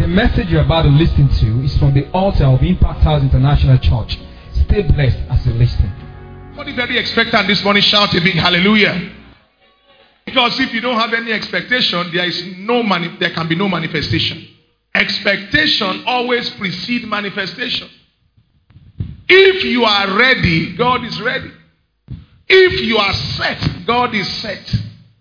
message you're about to listen to is from the altar of Impact House International Church. Stay blessed as you listen. Somebody very expectant this morning, shout a big hallelujah. Because if you don't have any expectation, there can be no manifestation. Expectation always precedes manifestation. If you are ready, God is ready. If you are set, God is set.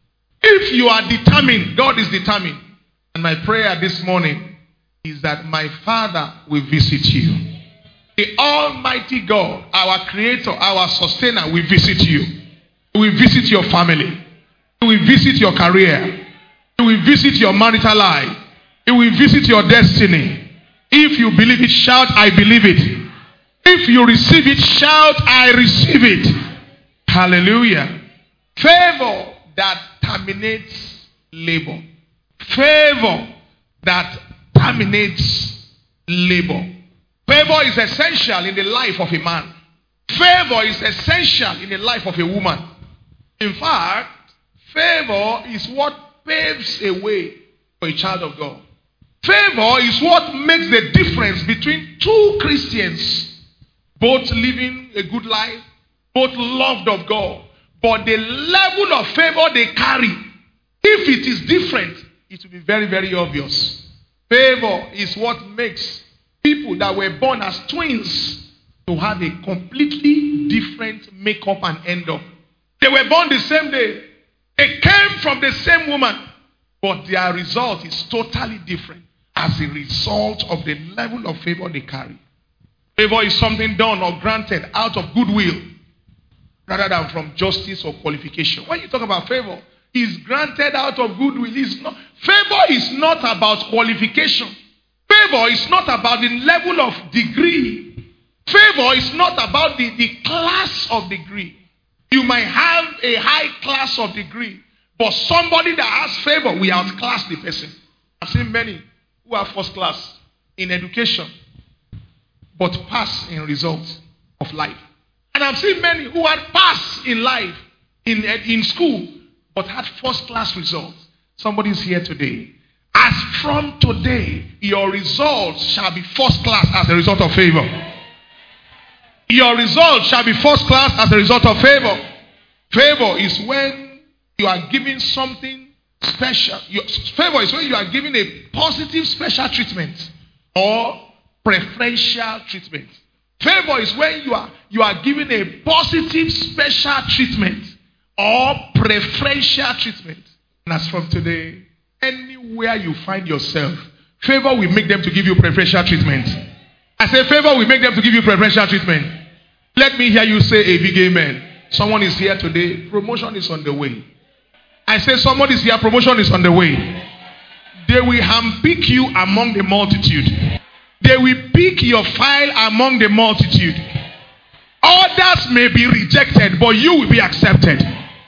If you are determined, God is determined. And my prayer this morning is that my Father will visit you. The Almighty God, our Creator, our Sustainer, will visit you. He will visit your family. He will visit your career. He will visit your marital life. He will visit your destiny. If you believe it, shout, I believe it. If you receive it, shout, I receive it. Hallelujah. Favor that terminates labor. Favor that terminates labor. Favor is essential in the life of a man. Favor is essential in the life of a woman. In fact, favor is what paves a way for a child of God. Favor is what makes the difference between two Christians, both living a good life, both loved of God, but the level of favor they carry, if it is different, it will be very, very obvious. Favor is what makes people that were born as twins to have a completely different makeup and end up. They were born the same day. They came from the same woman, but their result is totally different as a result of the level of favor they carry. Favor is something done or granted out of goodwill rather than from justice or qualification. When you talk about favor, it's granted out of goodwill. Favor is not about qualification. Favor is not about the level of degree. Favor is not about the class of degree. You might have a high class of degree, but somebody that has favor will outclass the person. I've seen many who are first class in education, but pass in results of life. And I've seen many who had passed in life, in school, but had first class results. Somebody's here today. As from today, your results shall be first class as a result of favor. Your results shall be first class as a result of favor. Favor is when you are giving something special. Favor is when you are giving a positive special treatment or preferential treatment. Favor is when you are giving a positive special treatment or preferential treatment. And as from today, anywhere you find yourself, favor will make them to give you preferential treatment. I say favor will make them to give you preferential treatment. Let me hear you say a big amen. Someone is here today. Promotion is on the way. I say someone is here. Promotion is on the way. They will handpick you among the multitude. They will pick your file among the multitude. Others may be rejected, but you will be accepted.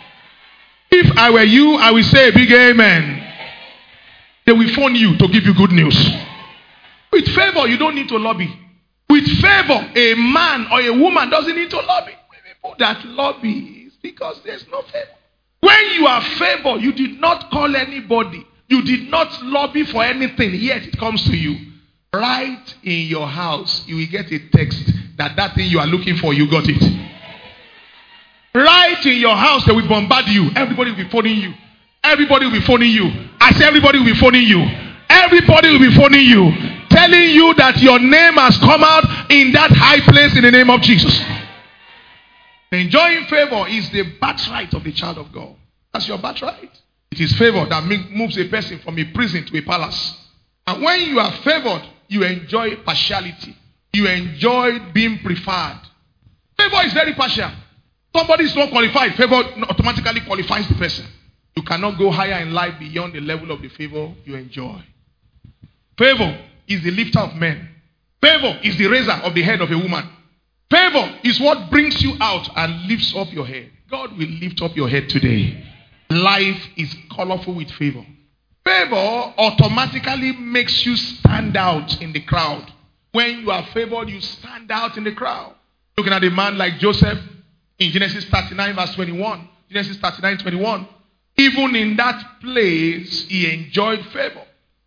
If I were you, I will say a big amen. They will phone you to give you good news. With favor, you don't need to lobby. With favor, a man or a woman doesn't need to lobby. People that lobby is because there's no favor. When you are favored, you did not call anybody. You did not lobby for anything, yet it comes to you. Right in your house, you will get a text that thing you are looking for, you got it. Right in your house, they will bombard you. Everybody will be phoning you. Everybody will be phoning you. I say everybody will be phoning you. Everybody will be phoning you. Telling you that your name has come out in that high place in the name of Jesus. Enjoying favor is the birthright of the child of God. That's your birthright. It is favor that moves a person from a prison to a palace. And when you are favored, you enjoy partiality. You enjoy being preferred. Favor is very partial. Somebody is not qualified. Favor automatically qualifies the person. You cannot go higher in life beyond the level of the favor you enjoy. Favor is the lifter of men. Favor is the raiser of the head of a woman. Favor is what brings you out and lifts up your head. God will lift up your head today. Life is colorful with favor. Favor automatically makes you stand out in the crowd. When you are favored, you stand out in the crowd. Looking at a man like Joseph in Genesis 39 verse 21. Genesis 39, 21. Even in that place, he enjoyed favor.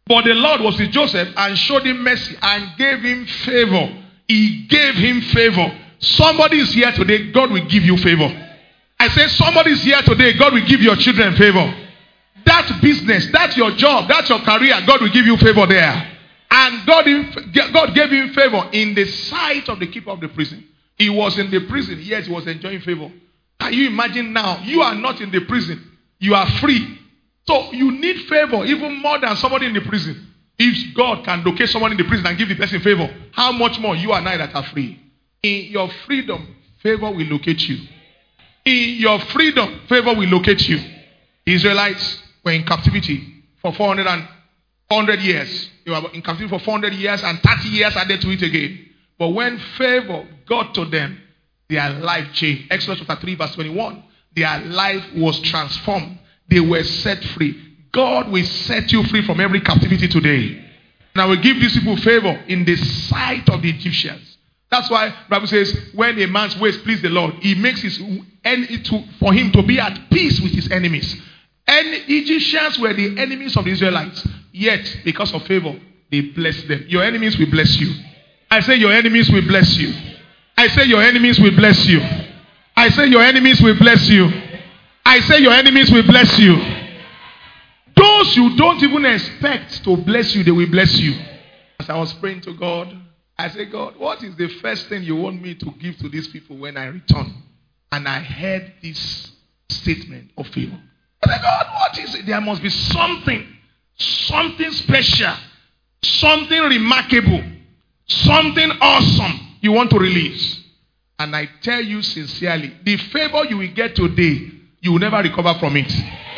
But the Lord was with Joseph and showed him mercy and gave him favor. He gave him favor. Somebody is here today, God will give you favor. I say somebody is here today, God will give your children favor. That business, that's your job, that's your career, God will give you favor there. And God gave him favor in the sight of the keeper of the prison. He was in the prison, yet he was enjoying favor. Can you imagine now? You are not in the prison. You are free. So you need favor even more than somebody in the prison. If God can locate someone in the prison and give the person favor, how much more you and I that are free? In your freedom, favor will locate you. In your freedom, favor will locate you. The Israelites were in captivity for 400 years. They were in captivity for 400 years and 30 years added to it again. But when favor got to them, their life changed. Exodus chapter 3 verse 21. Their life was transformed. They were set free. God will set you free from every captivity today. And I will give these people favor in the sight of the Egyptians. That's why the Bible says, when a man's ways please the Lord, he makes for him to be at peace with his enemies. And Egyptians were the enemies of the Israelites. Yet, because of favor, they blessed them. Your enemies will bless you. I say your enemies will bless you. I say your enemies will bless you. I say your enemies will bless you. I say your enemies will bless you. Those you don't even expect to bless you, they will bless you. As I was praying to God, I said, God, what is the first thing you want me to give to these people when I return? And I heard this statement of favor. I said, God, what is it? There must be something special, something remarkable, something awesome you want to release. And I tell you sincerely, the favor you will get today, you will never recover from it.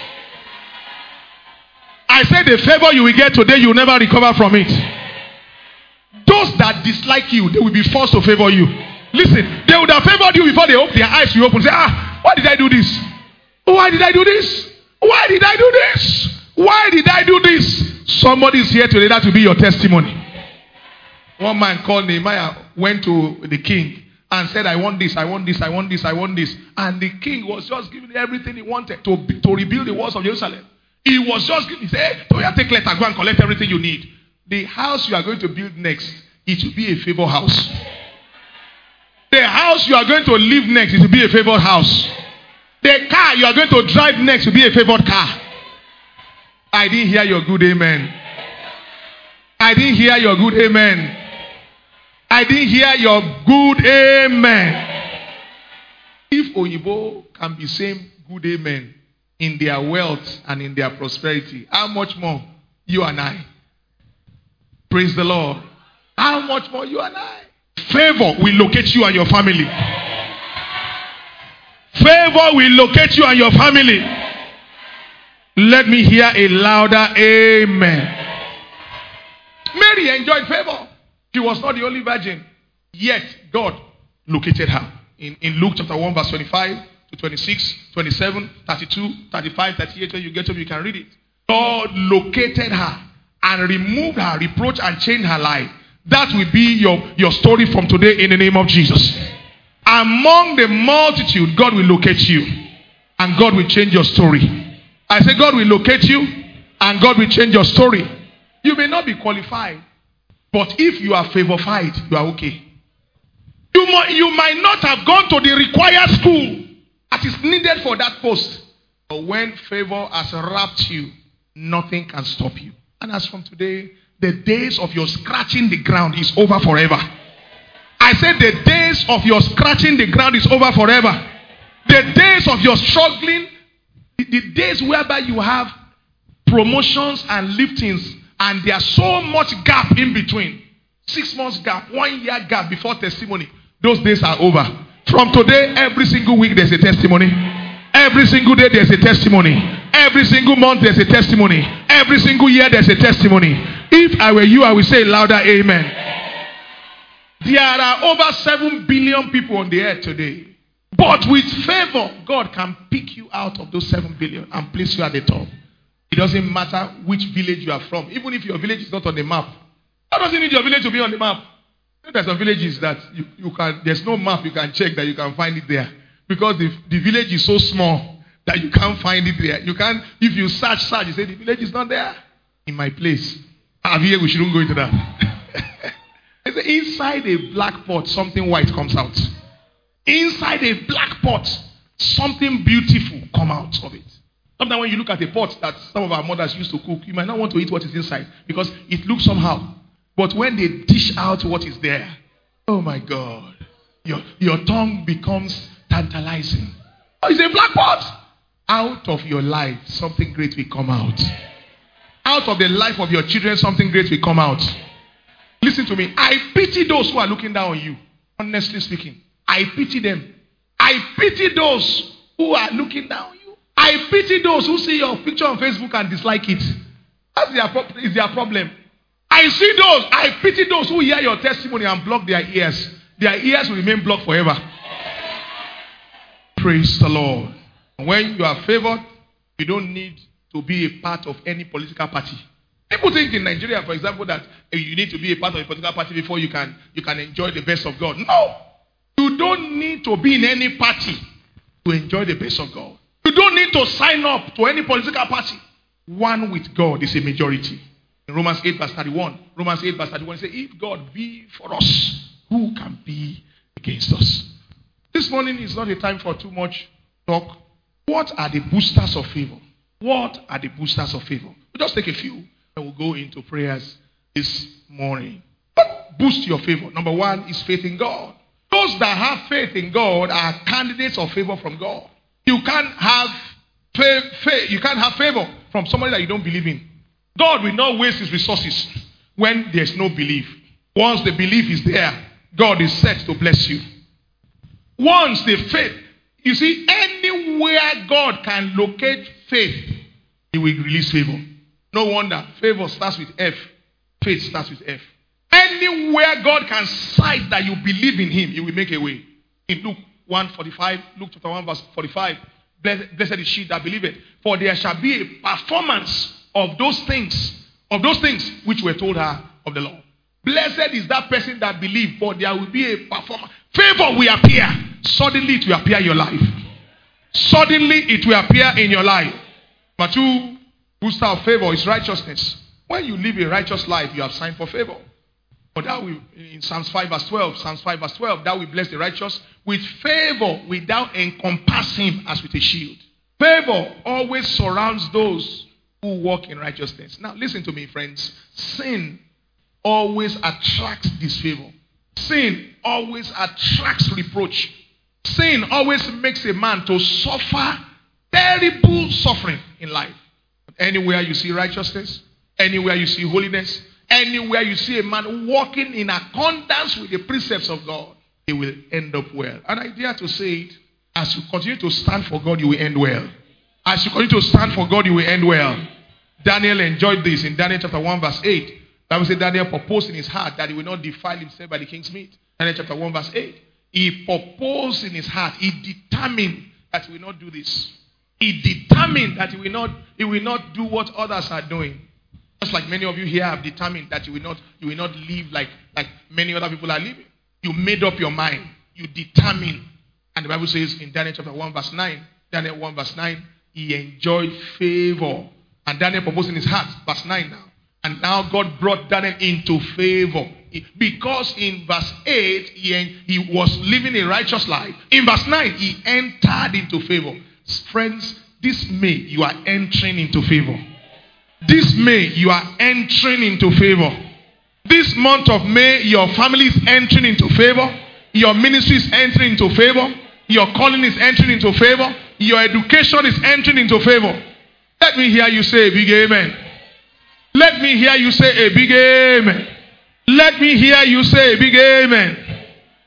I said the favor you will get today, you will never recover from it. Those that dislike you, they will be forced to favor you. Listen, they would have favored you before they open their eyes to open. Say, why did I do this? Why did I do this? Why did I do this? Why did I do this? Somebody is here today, that will be your testimony. One man called Nehemiah, went to the king and said, I want this, I want this, I want this, I want this. And the king was just giving everything he wanted to rebuild the walls of Jerusalem. He was just giving, he said, hey, take letter, go and collect everything you need. The house you are going to build next, it will be a favor house. The house you are going to live next, it will be a favored house. The car you are going to drive next will be a favored car. I didn't hear your good amen. I didn't hear your good amen. I didn't hear your good amen. If Oyibo can be saying good amen in their wealth and in their prosperity, how much more you and I? Praise the Lord. How much more you and I? Favor will locate you and your family. Favor will locate you and your family. Let me hear a louder amen. Mary enjoyed favor. She was not the only virgin. Yet God located her. In Luke chapter 1 verse 25 to 26, 27, 32, 35, 38. When you get up, you can read it. God located her and removed her reproach and changed her life. That will be your story from today in the name of Jesus. Among the multitude, God will locate you. And God will change your story. I say God will locate you. And God will change your story. You may not be qualified. But if you are favorified, you are okay. You might not have gone to the required school that is needed for that post. But when favor has wrapped you, nothing can stop you. And as from today, the days of your scratching the ground is over forever. I said the days of your scratching the ground is over forever. The days of your struggling, the days whereby you have promotions and liftings and there's so much gap in between. 6 months gap, 1 year gap before testimony. Those days are over. From today, every single week there's a testimony. Every single day there's a testimony. Every single month there's a testimony. Every single year there's a testimony. If I were you, I would say louder amen. There are over 7 billion people on the earth today. But with favor, God can pick you out of those 7 billion and place you at the top. It doesn't matter which village you are from. Even if your village is not on the map. How does it need your village to be on the map? There are some villages that you can, there's no map you can check that you can find it there. Because the village is so small that you can't find it there. You can't, if you search, you say the village is not there. In my place, We shouldn't go into that. Inside a black pot, something white comes out. Inside a black pot, something beautiful comes out of it. Sometimes when you look at a pot that some of our mothers used to cook, you might not want to eat what is inside because it looks somehow. But when they dish out what is there, oh my God, your tongue becomes tantalizing. Oh, it's a black pot. Out of your life, something great will come out. Out of the life of your children, something great will come out. Listen to me. I pity those who are looking down on you. Honestly speaking, I pity them. I pity those who are looking down on you. I pity those who see your picture on Facebook and dislike it. That's their problem. I pity those who hear your testimony and block their ears. Their ears will remain blocked forever. Praise the Lord. When you are favored, you don't need to be a part of any political party. People think in Nigeria, for example, that you need to be a part of a political party before you can enjoy the best of God. No. You don't need to be in any party to enjoy the best of God. You don't need to sign up to any political party. One with God is a majority. In Romans 8 verse 31, says, if God be for us, who can be against us? This morning is not a time for too much talk. What are the boosters of favor? What are the boosters of favor? We'll just take a few and we'll go into prayers this morning. What boosts your favor? Number one is faith in God. Those that have faith in God are candidates of favor from God. You can't have favor from somebody that you don't believe in. God will not waste his resources when there's no belief. Once the belief is there, God is set to bless you. Once the faith, you see, anywhere God can locate faith, he will release favor. No wonder favor starts with F. Faith starts with F. Anywhere God can sight that you believe in him, he will make a way. In Luke 1:45, Luke chapter 1 verse 45, blessed is she that believeth, for there shall be a performance of those things which were told her of the Lord. Blessed is that person that believes, for there will be a performance. Favor will appear. Suddenly it will appear in your life. Suddenly it will appear in your life. Number two, booster of favor is righteousness. When you live a righteous life, you have signed for favor. But that will, in Psalms 5 verse 12, that will bless the righteous with favor without encompass him as with a shield. Favor always surrounds those who walk in righteousness. Now listen to me, friends. Sin always attracts disfavor. Sin always attracts reproach. Sin always makes a man to suffer terrible suffering in life. Anywhere you see righteousness, anywhere you see holiness, anywhere you see a man walking in accordance with the precepts of God, he will end up well. And I dare to say it, as you continue to stand for God, you will end well. As you continue to stand for God, you will end well. Daniel enjoyed this in Daniel chapter 1 verse 8. Bible said Daniel proposed in his heart that he will not defile himself by the king's meat. Daniel chapter 1 verse 8. He proposed in his heart. He determined that he will not do this. He determined that he will not do what others are doing. Just like many of you here have determined that you will not live like many other people are living. You made up your mind. You determined. And the Bible says in Daniel chapter 1 verse 9, Daniel 1 verse 9, he enjoyed favor. And Daniel proposed in his heart, verse 9 now. And now God brought Daniel into favor. Because in verse 8, he was living a righteous life. In verse 9, he entered into favor. Friends, this May, you are entering into favor. This May, you are entering into favor. This month of May, your family is entering into favor. Your ministry is entering into favor. Your calling is entering into favor. Your education is entering into favor. Let me hear you say a big amen. Let me hear you say a big amen. Let me hear you say a big amen.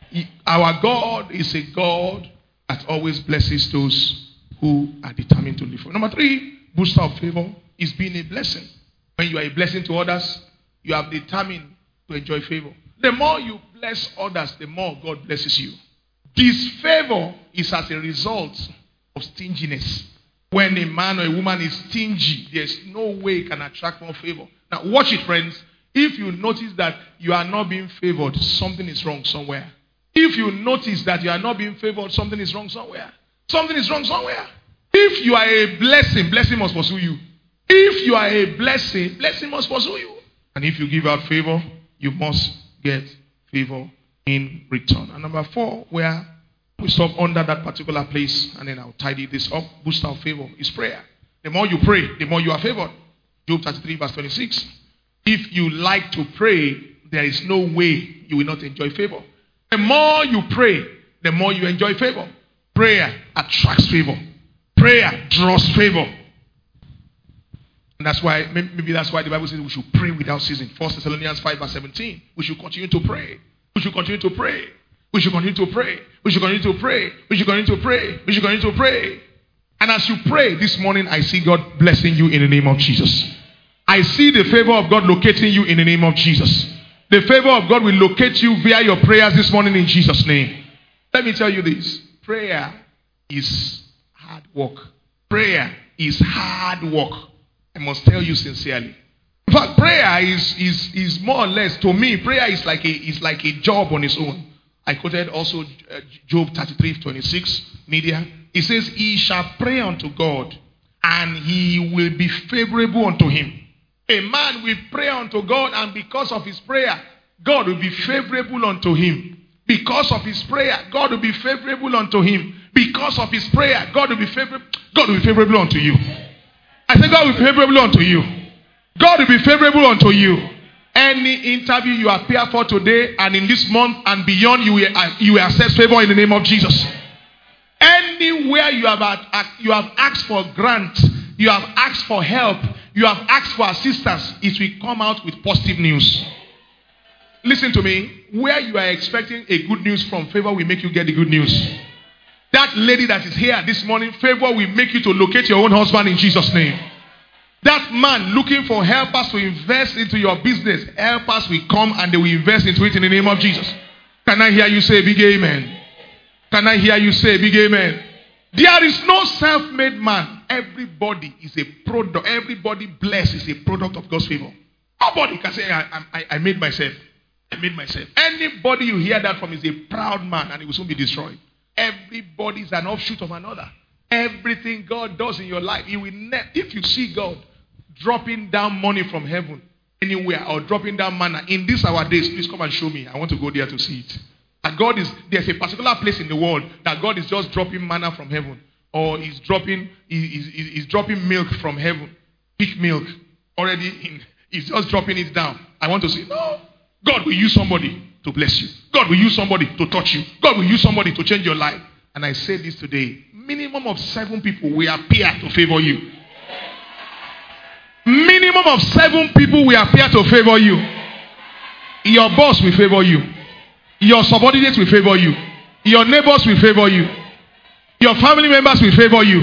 Our God is a God that always blesses those who are determined to live for. Number 3, booster of favor is being a blessing. When you are a blessing to others, you have determined to enjoy favor. The more you bless others, the more God blesses you. This favor is as a result of stinginess. When a man or a woman is stingy, there's no way it can attract more favor. Now watch it, friends. If you notice that you are not being favored, something is wrong somewhere. If you notice that you are not being favored, something is wrong somewhere. Something is wrong somewhere. If you are a blessing, blessing must pursue you. If you are a blessing, blessing must pursue you. And if you give out favor, you must get favor in return. And number 4, where we stop under that particular place, and then I'll tidy this up, boost our favor, is prayer. The more you pray, the more you are favored. Job 33 verse 26. If you like to pray, there is no way you will not enjoy favor. The more you pray, the more you enjoy favor. Prayer attracts favor. Prayer draws favor. And that's why, maybe that's why the Bible says we should pray without ceasing. 1 Thessalonians 5 verse 17. We should continue to pray. We should continue to pray. We should continue to pray. We should continue to pray. We should continue to pray. We should continue to pray. And as you pray this morning, I see God blessing you in the name of Jesus. I see the favor of God locating you in the name of Jesus. The favor of God will locate you via your prayers this morning in Jesus' name. Let me tell you this. Prayer is hard work. Prayer is hard work. I must tell you sincerely. In fact, prayer is more or less, to me, prayer is like a job on its own. I quoted also Job 33:26, media. It says, he shall pray unto God, and he will be favorable unto him. A man will pray unto God, and because of his prayer, God will be favorable unto him. Because of his prayer, God will be favorable unto him. Because of his prayer, God will be favorable unto you. I say God will be favorable unto you. God will be favorable unto you. Any interview you appear for today and in this month and beyond, you will access favor in the name of Jesus. Anywhere you have asked for grant, you have asked for help, you have asked for assistance, it will come out with positive news. Listen to me. Where you are expecting a good news from, favor will make you get the good news. That lady that is here this morning, favor will make you to locate your own husband in Jesus' name. That man looking for helpers to invest into your business, helpers will come and they will invest into it in the name of Jesus. Can I hear you say big amen? Can I hear you say big amen? There is no self-made man. Everybody is a product. Everybody blessed is a product of God's favor. Nobody can say, I made myself. I made myself. Anybody you hear that from is a proud man and he will soon be destroyed. Everybody is an offshoot of another. Everything God does in your life, if you see God dropping down money from heaven anywhere or dropping down manna in these our days, please come and show me. I want to go there to see it. And there's a particular place in the world that God is just dropping manna from heaven, or he's dropping milk from heaven, pig milk already he's just dropping it down. I want to say, no, God will use somebody to bless you. God will use somebody to touch you. God will use somebody to change your life. And I say this today, minimum of 7 people will appear to favor you. Minimum of 7 people will appear to favor you. Your boss will favor you. Your subordinates will favor you. Your neighbors will favor you. Your family members will favor you.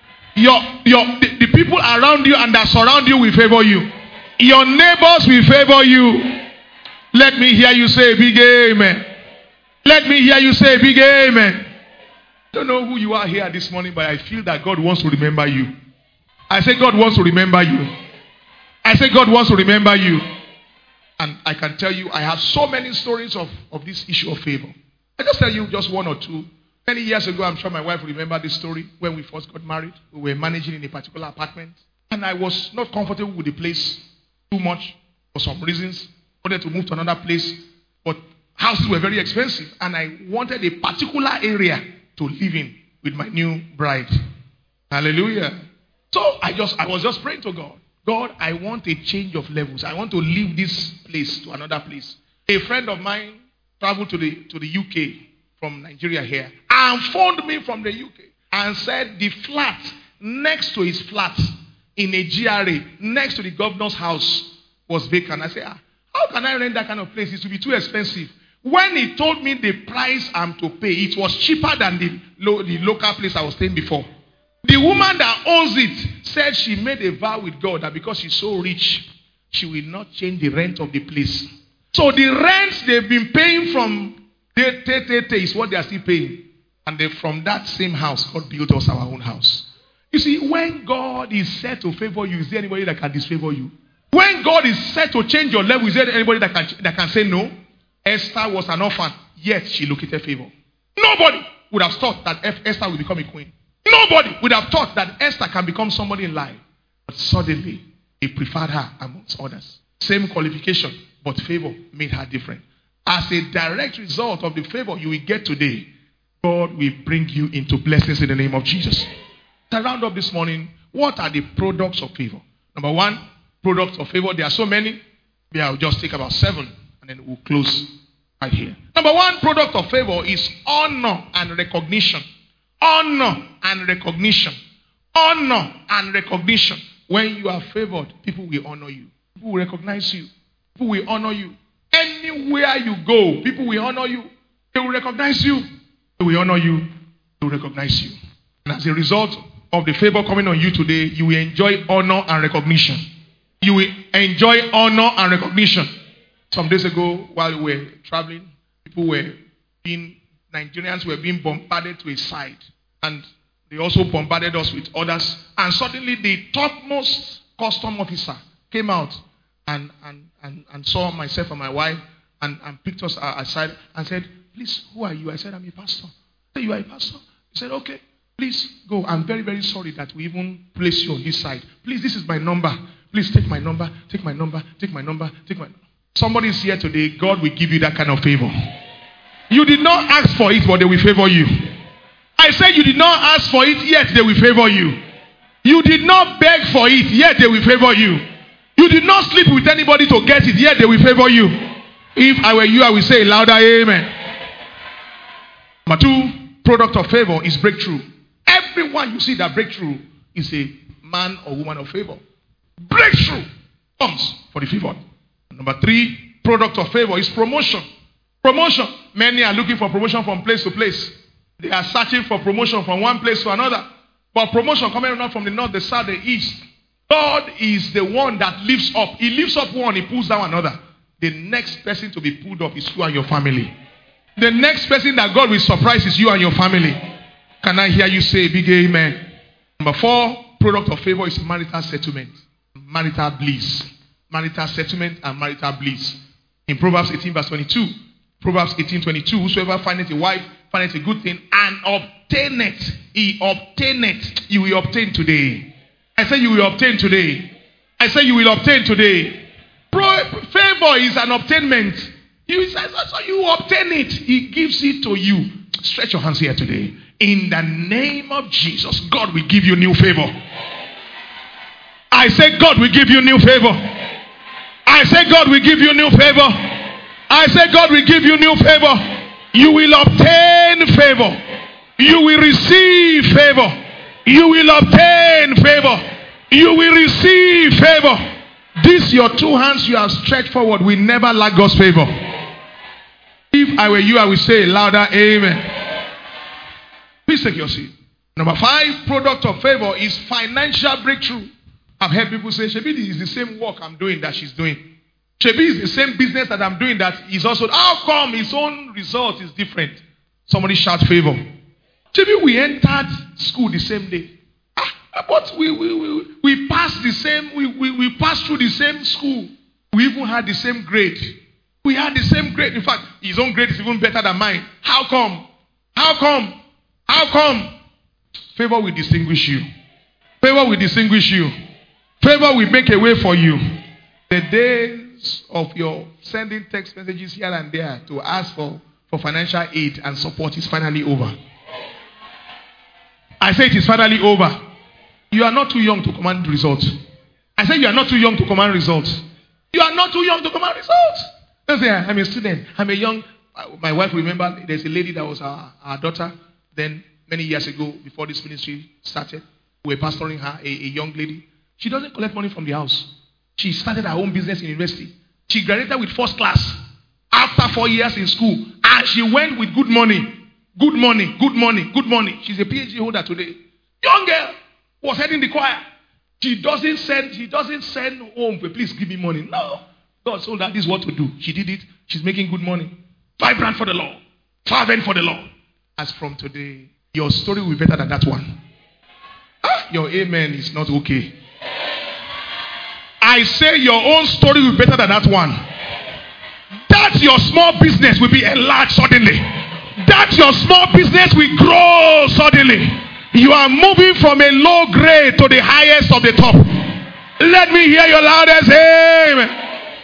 The people around you and that surround you will favor you. Your neighbors will favor you. Let me hear you say big amen. Let me hear you say big amen. I don't know who you are here this morning, but I feel that God wants to remember you. I say God wants to remember you. I say God wants to remember you. And I can tell you, I have so many stories of this issue of favor. I just tell you just 1 or 2. Many years ago, I'm sure my wife will remember this story. When we first got married, we were managing in a particular apartment. And I was not comfortable with the place too much for some reasons. I wanted to move to another place. But houses were very expensive. And I wanted a particular area to live in with my new bride. Hallelujah. So I was just praying to God. God, I want a change of levels. I want to leave this place to another place. A friend of mine traveled to the UK from Nigeria here and phoned me from the UK and said the flat next to his flat in a GRA next to the governor's house was vacant. I said, how can I rent that kind of place? It will be too expensive. When he told me the price I'm to pay, it was cheaper than the local place I was staying before. The woman that owns it said she made a vow with God that because she's so rich, she will not change the rent of the place. So the rent they've been paying from is what they are still paying. And from that same house, God built us our own house. You see, when God is set to favor you, is there anybody that can disfavor you? When God is set to change your level, is there anybody that can say no? Esther was an orphan, yet she located favor. Nobody would have thought that Esther would become a queen. Nobody would have thought that Esther can become somebody in life. But suddenly, he preferred her amongst others. same qualification, but favor made her different. As a direct result of the favor you will get today, God will bring you into blessings in the name of Jesus. To round up this morning, what are the products of favor? Number one, products of favor. There are so many. I'll just take about 7 and then we'll close right here. Number one product of favor is honor and recognition. Honor and recognition. Honor and recognition. When you are favored, people will honor you. People will recognize you. People will honor you. Anywhere you go, people will honor you. They will recognize you. They will honor you. They will recognize you. And as a result of the favor coming on you today, you will enjoy honor and recognition. You will enjoy honor and recognition. Some days ago, while we were traveling, Nigerians were being bombarded to a side. And they also bombarded us with others. And suddenly the topmost custom officer came out and saw myself and my wife and picked us aside and said, please, who are you? I said, I'm a pastor. I said, you are a pastor? He said, okay, please go. I'm very, very sorry that we even placed you on this side. Please, this is my number. Please take my number, take my number, take my number, take my number. Somebody is here today. God will give you that kind of favor. You did not ask for it, but they will favor you. I said you did not ask for it, yet they will favor you. You did not beg for it, yet they will favor you. You did not sleep with anybody to get it, yet they will favor you. If I were you, I would say louder, amen. Number 2, product of favor is breakthrough. Everyone you see that breakthrough is a man or woman of favor. Breakthrough comes for the favored. Number 3, product of favor is promotion. Promotion. Many are looking for promotion from place to place. They are searching for promotion from one place to another. But promotion coming not from the north, the south, the east. God is the one that lifts up. He lifts up one, he pulls down another. The next person to be pulled up is you and your family. The next person that God will surprise is you and your family. Can I hear you say a big amen? Number 4, product of favor is marital settlement. Marital bliss. Marital settlement and marital bliss. In Proverbs 18 verse 22. Proverbs 18:22. Whosoever findeth a wife findeth a good thing and obtaineth. He obtaineth. You will obtain today. I say you will obtain today. I say you will obtain today. Favor is an obtainment. You say, so you obtain it. He gives it to you. Stretch your hands here today. In the name of Jesus, God will give you new favor. I say God will give you new favor. I say God will give you new favor. I say God will give you new favor. You will obtain favor. You will receive favor. You will obtain favor. You will receive favor. These your 2 hands you have stretched forward will never lack God's favor. If I were you, I would say louder, amen. Please take your seat. Number 5, product of favor is financial breakthrough. I've heard people say, Shebi, this is the same work I'm doing that she's doing. Shebi is the same business that I'm doing that is also. How come his own result is different? Somebody shout favor. Shebi, we entered school the same day. But we passed the same, we passed through the same school. We even had the same grade. We had the same grade. In fact, his own grade is even better than mine. How come? How come? How come? Favor will distinguish you. Favor will distinguish you. Favor will make a way for you. The days of your sending text messages here and there to ask for financial aid and support is finally over. I say it is finally over. You are not too young to command results. I say you are not too young to command results. You are not too young to command results. Don't say, I'm a student. I'm a young. My wife, remember, there's a lady that was our daughter. Then many years ago, before this ministry started, we were pastoring her, a young lady. She doesn't collect money from the house. She started her own business in university. She graduated with first class after 4 years in school. And she went with good money. Good money, good money, good money. She's a PhD holder today. Young girl was heading the choir. She doesn't send home, please give me money. No. God told her this is what to do. She did it. She's making good money. Vibrant for the Lord. Fervent for the Lord. As from today, your story will be better than that one. Your amen is not okay. I say your own story will be better than that one. That your small business will be enlarged suddenly. That your small business will grow suddenly. You are moving from a low grade to the highest of the top. Let me hear your loudest amen.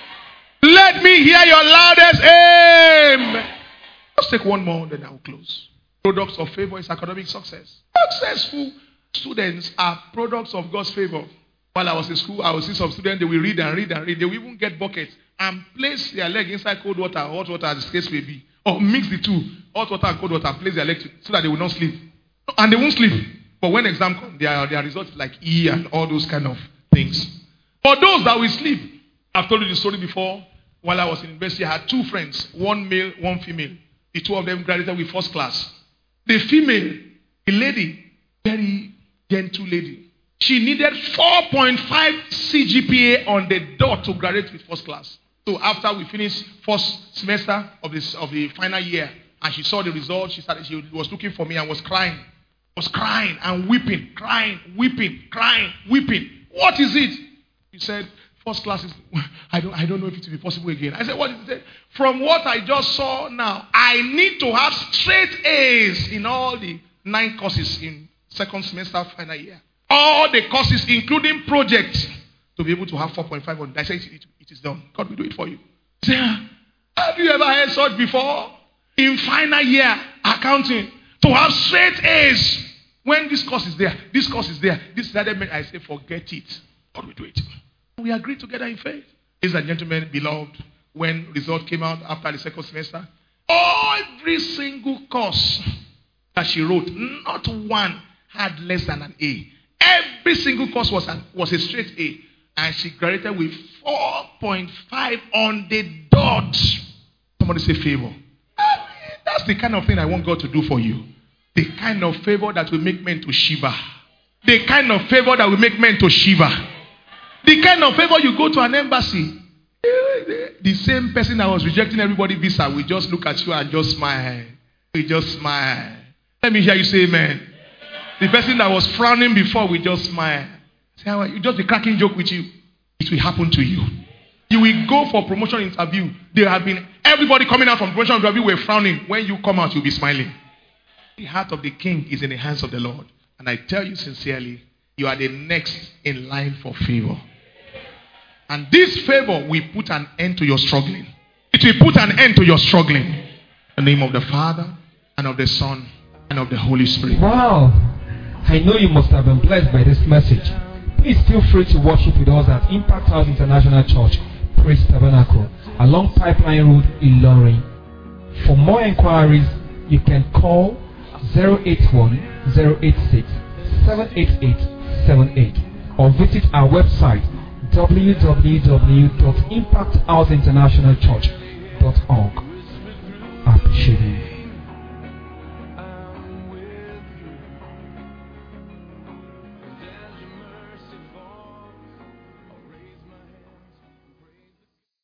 Let me hear your loudest amen. Let's take one more, then I'll close. Products of favor is academic success. Successful students are products of God's favor. While I was in school, I would see some students, they will read and read and read. They will even get buckets and place their leg inside cold water, hot water, as the case may be. Or mix the two, hot water and cold water, place their leg so that they will not sleep. And they won't sleep. But when exam comes, their results like E and all those kind of things. For those that will sleep, I've told you the story before. While I was in university, I had two friends, one male, one female. The two of them graduated with first class. The female, a lady, very gentle lady. She needed 4.5 CGPA on the dot to graduate with first class. So after we finished first semester of the final year, and she saw the results, she was looking for me and was crying. Was crying and weeping, crying, weeping, crying, weeping. What is it? She said, first class is, I don't know if it will be possible again. I said, what is it? From what I just saw now, I need to have straight A's in all the 9 courses in second semester final year. All the courses, including projects, to be able to have 4.5 on. I said, it is done. God will do it for you. I said, have you ever heard such before? In final year, accounting, to have straight A's. When this course is there, this course is there, this is other, I say, forget it. God will do it. We agreed together in faith. Ladies and gentlemen, beloved, when result came out after the second semester, every single course that she wrote, not one had less than an A. Every single course was a straight A. And she graduated with 4.5 on the dot. Somebody say favor. That's the kind of thing I want God to do for you. The kind of favor that will make men to shiver. The kind of favor that will make men to shiver. The kind of favor you go to an embassy. The same person that was rejecting everybody's visa will just look at you and just smile. We just smile. Let me hear you say amen. The person that was frowning before will just smile. Say, how are you? Just be cracking joke with you. It will happen to you. You will go for promotion interview. There have been everybody coming out from promotion interview were frowning. When you come out, you'll be smiling. The heart of the king is in the hands of the Lord. And I tell you sincerely, you are the next in line for favor. And this favor will put an end to your struggling. It will put an end to your struggling. In the name of the Father, and of the Son, and of the Holy Spirit. Wow. I know you must have been blessed by this message. Please feel free to worship with us at Impact House International Church, Praise Tabernacle, along Pipeline Road, Ilorin. For more inquiries, you can call 081-086-78878 or visit our website www.impacthouseinternationalchurch.org. I appreciate you.